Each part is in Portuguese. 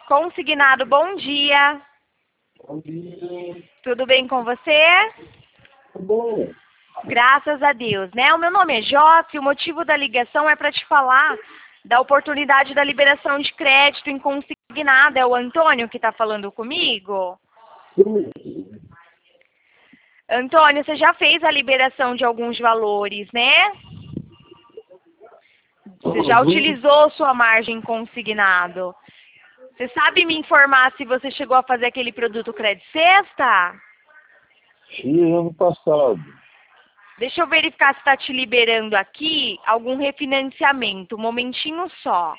Consignado, bom dia. Bom dia. Tudo bem com você? Tá bom. Graças a Deus, né? O meu nome é Jota e o motivo da ligação é para te falar da oportunidade da liberação de crédito em consignado. É o Antônio que está falando comigo? Antônio, você já fez a liberação de alguns valores, né? Você já utilizou sua margem consignado. Você sabe me informar se você chegou a fazer aquele produto Crédito Sexta? Fiz ano passado. Deixa eu verificar se está te liberando aqui algum refinanciamento. Um momentinho só.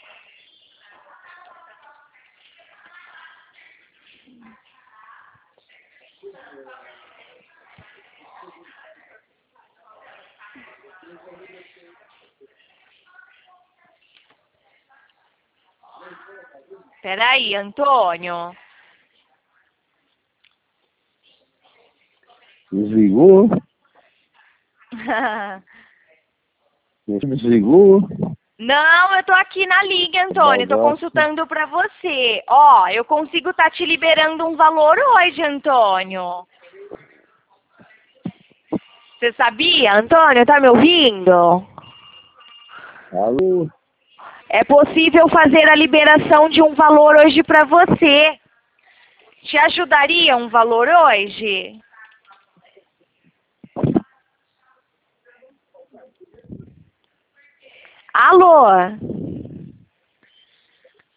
Peraí, Antônio. Desligou? Você me desligou? Não, eu tô aqui na liga, Antônio. Tô Bagaço. consultando pra você. Ó, eu consigo estar te liberando um valor hoje, Antônio. Você sabia, Antônio? Tá me ouvindo? Alô? É possível fazer a liberação de um valor hoje pra você. Te ajudaria um valor hoje? Alô?